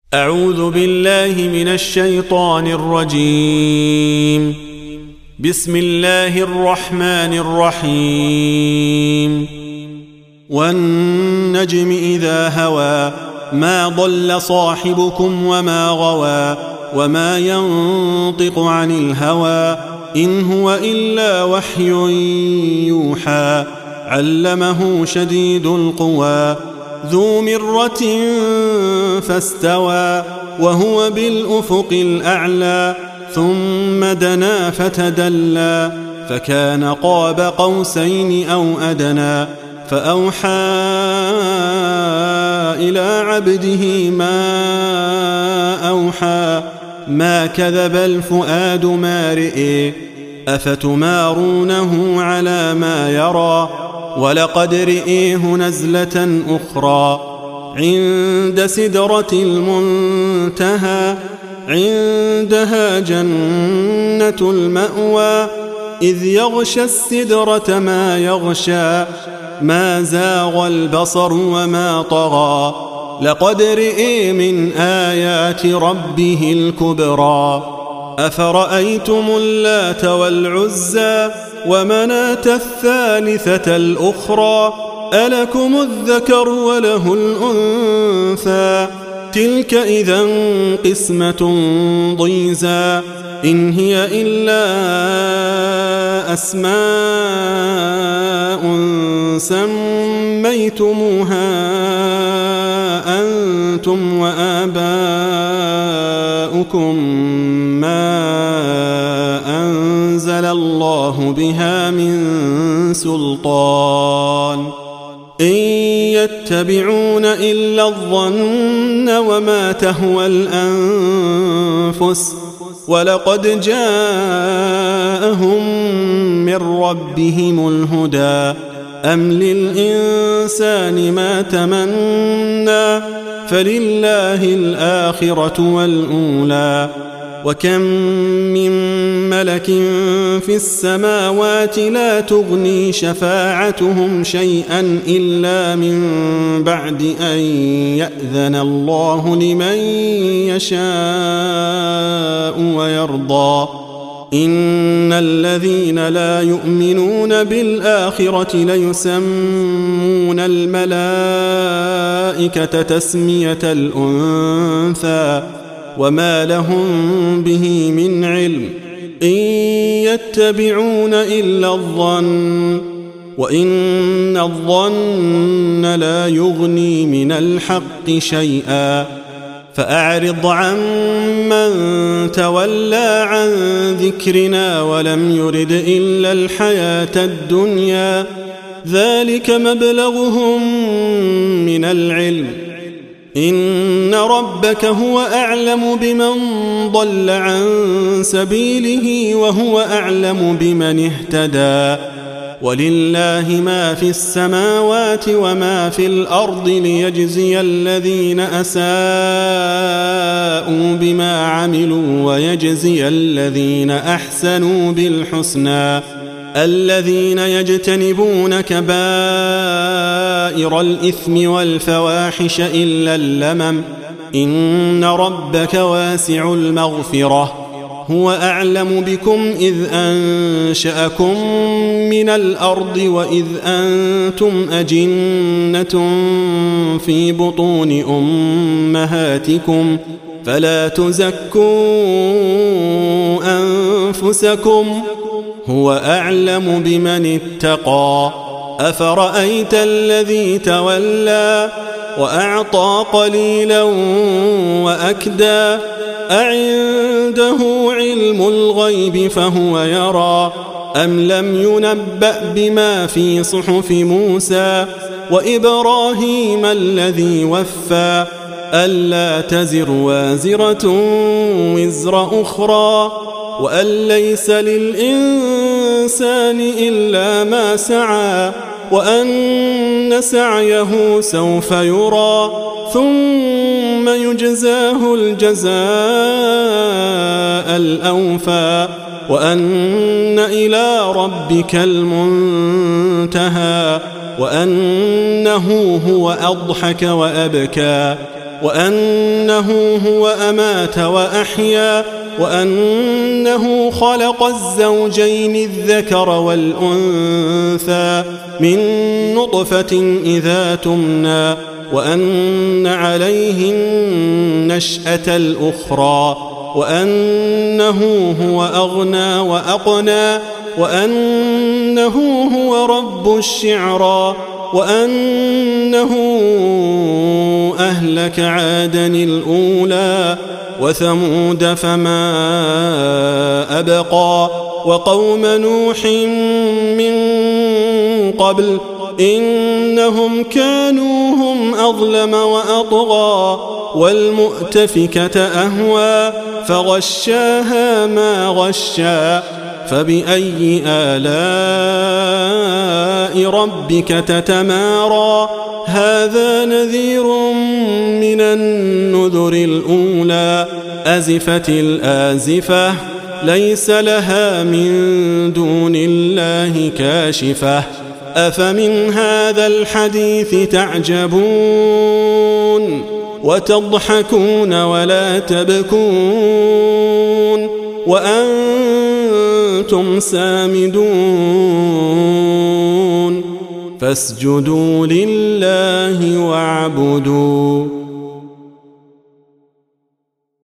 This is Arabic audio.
أعوذ بالله من الشيطان الرجيم. بسم الله الرحمن الرحيم. والنجم إذا هوى ما ضل صاحبكم وما غوى وما ينطق عن الهوى إن هو إلا وحي يوحى علمه شديد القوى ذو مرة فاستوى وهو بالأفق الأعلى ثم دنا فتدلى فكان قاب قوسين أو أدنى فأوحى إلى عبده ما أوحى ما كذب الفؤاد ما رئي أفتمارونه على ما يرى ولقد رئيه نزلة أخرى عند سدرة المنتهى عندها جنة المأوى إذ يغشى السدرة ما يغشى ما زاغ البصر وما طغى لقد رئي من آيات ربه الكبرى أفرأيتم اللات والعزى ومناة الثالثة الأخرى ألكم الذكر وله الأنثى تلك إذا قسمة ضيزى إن هي إلا أسماء سميتموها أنتم وآباؤكم ما أنزل الله بها من سلطان إن يتبعون إلا الظن وما تهوى الأنفس ولقد جاءهم من ربهم الهدى أم للإنسان ما تمنى فلله الآخرة والأولى وكم من ملك في السماوات لا تغني شفاعتهم شيئا إلا من بعد أن يأذن الله لمن يشاء ويرضى إن الذين لا يؤمنون بالآخرة ليسمون الملائكة تسمية الأنثى وما لهم به من علم إن يتبعون إلا الظن وإن الظن لا يغني من الحق شيئا فأعرض عن من تولى عن ذكرنا ولم يرد إلا الحياة الدنيا ذلك مبلغهم من العلم إن ربك هو أعلم بمن ضل عن سبيله وهو أعلم بمن اهتدى ولله ما في السماوات وما في الأرض ليجزي الذين أساءوا بما عملوا ويجزي الذين أحسنوا بالحسنى الذين يجتنبون كبائر الإثم والفواحش إلا اللمم إن ربك واسع المغفرة هو أعلم بكم إذ أنشأكم من الأرض وإذ أنتم أجنة في بطون أمهاتكم فلا تزكوا أنفسكم هو أعلم بمن اتقى أفرأيت الذي تولى وأعطى قليلا وأكدى أعنده علم الغيب فهو يرى أم لم ينبأ بما في صحف موسى وإبراهيم الذي وفى ألا تزر وازرة وزر أخرى وأن ليس للإنسان إلا ما سعى وأن سعيه سوف يرى ثم يجزاه الجزاء الأوفى وأن إلى ربك المنتهى وأنه هو أضحك وأبكى وأنه هو أمات وأحيا وأنه خلق الزوجين الذكر والأنثى من نطفة إذا تمنى وأن عليه النشأة الأخرى وأنه هو أغنى وأقنى وأنه هو رب الشعرى وأنه أهلك عادا الأولى وثمود فما أبقى وقوم نوح من قبل إنهم كانوا هم أظلم وأطغى والمؤتفكة أهوى فغشاها ما غشا فبأي آلاء ربك تتمارى هذا نذير من النذر الأولى أزفت الآزفة ليس لها من دون الله كاشفة أفمن هذا الحديث تعجبون وتضحكون ولا تبكون وأنتم سامدون فاسجدوا لله واعبدوا